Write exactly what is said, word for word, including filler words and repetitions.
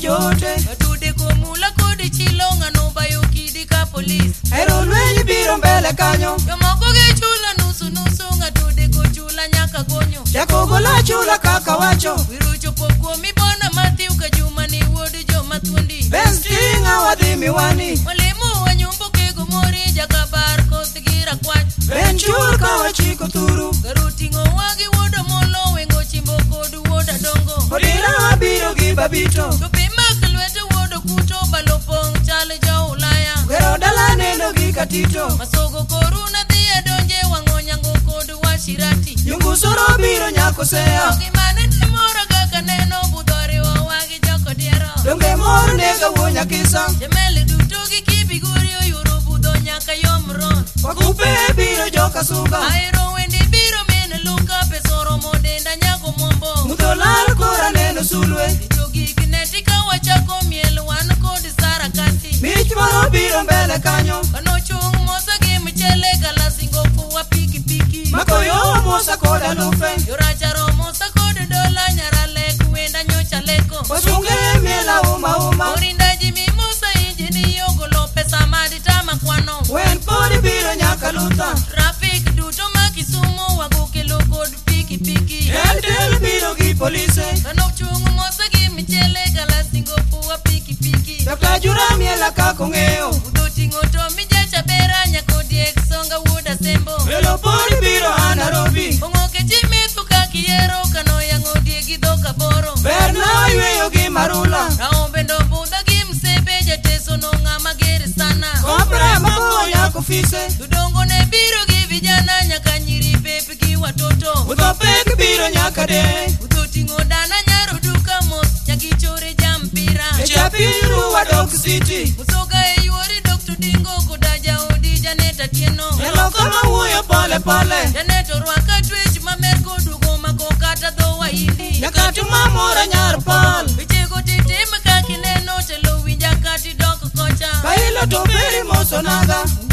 jote atude komula kodi chilonga no bayo kidi ka police ero lwenyi biro mbele kanyo yomoko ge chula nusu nusu ngatude ko chula nyaka gonyo jakogo la chula kaka wacho wirucho poko mi bona Matthew ka juma ni wodi jo mathundi Ben Stinga wadhi miwani mwalimu wa nyumbu ke gomori jakabar ko sigira kwach Ben chur ka wachiko turu garuti ngo wagi wodo molo wengo chimbo kodu woda dongo odira wabiro gi babito to pimak lwete wodo kuto balopong chale jo ulaya gero dala neno gi katito masogo koruna dhie donje wangonya ngo kodu washirati nyungu soro biro nyako seya gimane timora kaka neno budhori wa wagi joko diero donge mor nega wonya kisa jemele duto gi kibigurio yuro budho nyaka yomron wakupe biro joka suga aero wendi biro mene luka pesoro modenda nyako mombo mudolar kora neno sulwe jogi kinetika wachako miel wan kodi sara kasi mich moro biro mbele kanyo kano chung mosa gi mchele galasingo kuwa piki piki makoyo mosa koda lufe yoracharo mosa kodi dola nyarale kuenda nyocha leko wasunge miela uma uma orinda jimi mosa injini yogolo pesa madita makwano wen podi biro nyaka luta traffic duto makisumo wagukelo kod piki piki Eldel biro gi polise kano chung mosa gi mchele galasingo kuwa piki piki Dokta jura miela kako ngeo udo tingo to mijecha bera nyakodi eksonga wuda sembo Elo podi biro a Nairobi ongoke chimitu kakiero kano yangodi gidoka boro Berna yweyo gi marula raombe ndo budha gi msepe jateso no ngama gere sana Kompre makonya kufise tudongo ne biro gi vijana nyaka nyiri pepe gi watoto Udho pek biro nyaka de udo tingo dana nyaro duka mos nyaki chore jampira Echapiru wa Dog City musoga e yuori Doctor Dingo kodaja odi janeta tieno Elo kama uyo pole pole janeto rwaka twech mamerko dugo makokata dho wa hindi Nyaka tumamora nyar pal Bichego titim kakineno telo winja kati dok kocha Kailo to peri moso naga